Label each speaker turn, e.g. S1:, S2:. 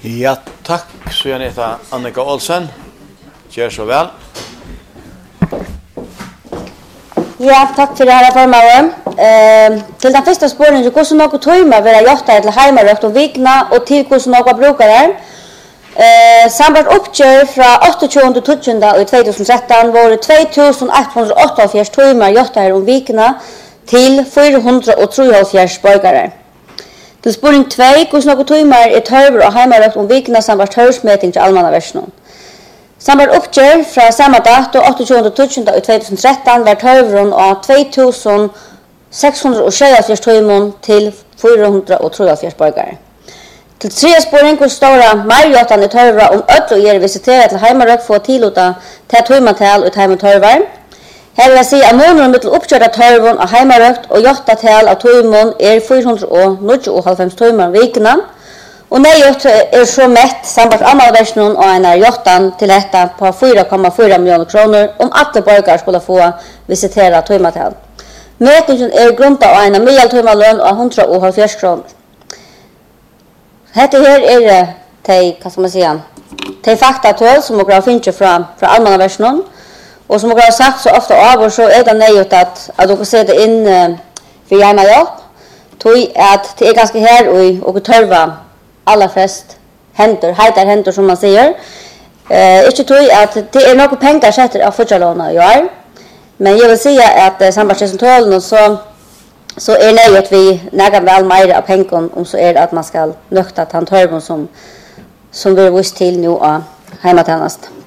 S1: Ja, tack så jag heter Annika Olsen. Gör så väl.
S2: Ja, tack för det här förmånen. Till den första spåren så går så något timmar vara gjort till hemmarökt och vikna och till hur så några brukare. Sambart uppgör från 28 till 20 i 2013 var 2188 timmar gjort här om vikna till 473 borgare. Till spåren 2 hur så några timmar är törver och hemmarökt om vikna sambart hörsmätning till allmänna versionen. Sambart uppgör från samma dato 28 till 20 i 2013 var törvron av 2676 timmar till 473 borgare. Till tredje spåren hur stora marjotan i törvra om öppna och visitera till hemmarök få tillåta till timmatal och hemmatörvar. Här vill jag säga att månaden mittel uppkörda törvon av hemmarökt och jottatal av timmar är 499 timmar vikna. Och nejot är så mätt sambart annan version och en jottan till detta på 4,4 miljoner kronor om alla borgare skulle få visitera timmatal. Mätningen är grundad av en medeltimmalön av 170 kronor. Detta här är de faktatöl som jag har finnit från allmänna versionen. Och som jag har sagt så ofta av och så är det nejot att du kan sätta in för gärna hjälp. Tog att det är ganska här och törva alla flest hejtar händer som man säger. Inte tog att det är några pengar sätter av förtjalåna jag är. Men jag vill säga att samarbetsresultaten så är det att vi nägar väl mer av pengar om så är det att man ska nökta att han törven som vi visst till nu av hemmatjänst.